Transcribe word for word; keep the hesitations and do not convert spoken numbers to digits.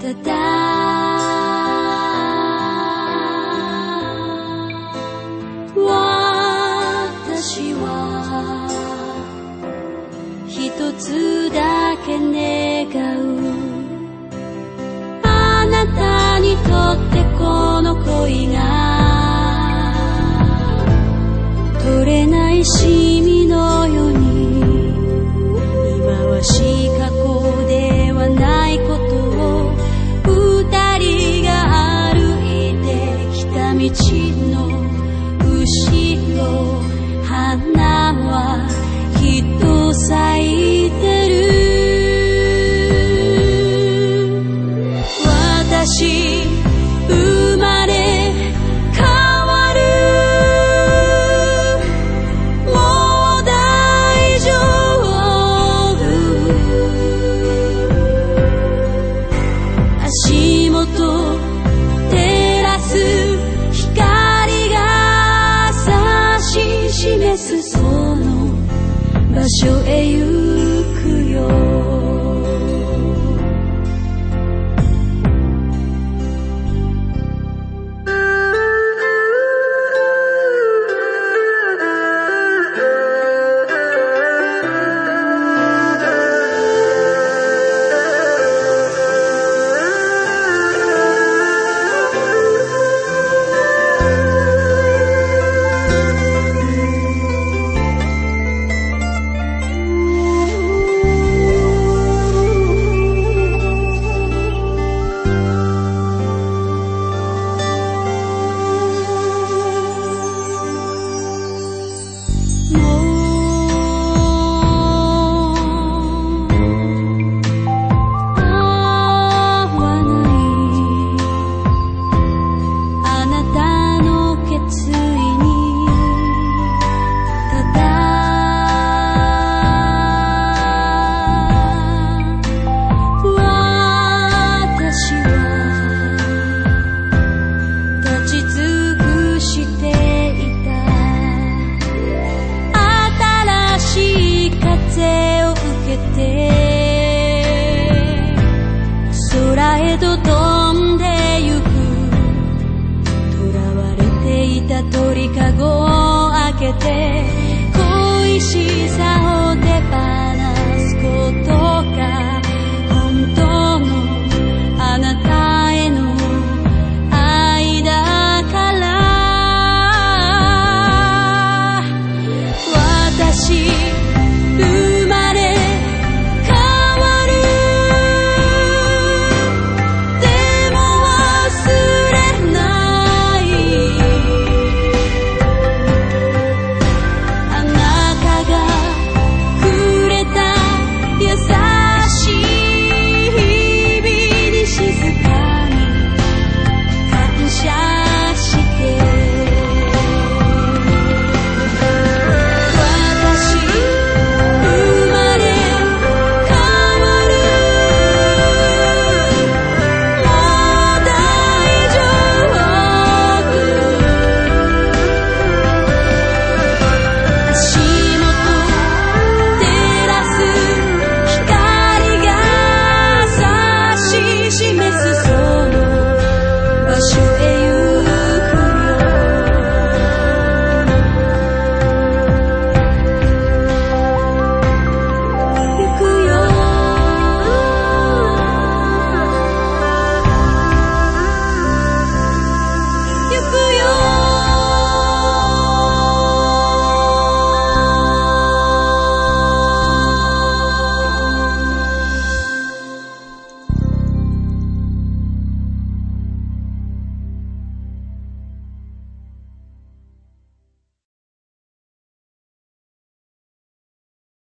ただ私は一つだけ願う、あなたにとってこの恋が取れないシミのように、今はし過去ではないことを二人が歩いてきた道の後ろ、花はきっと咲いてる。私生まれ変わる、もう大丈夫、足元照らす光が指し示すその場所へ行くよ。空へと飛んでゆく、囚われていた鳥かごを開けて恋し